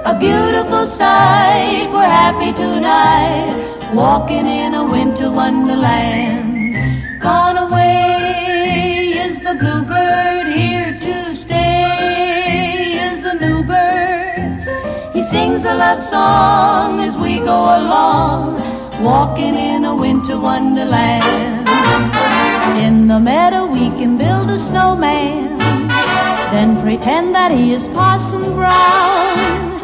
a beautiful sight. We're happy tonight, walking in a winter wonderland. Gone away is the bluebird, here to stay is a new bird. He sings a love song as we go along, walking in a winter wonderland. In the meadow we can build a snowman, then pretend that he is Parson Brown.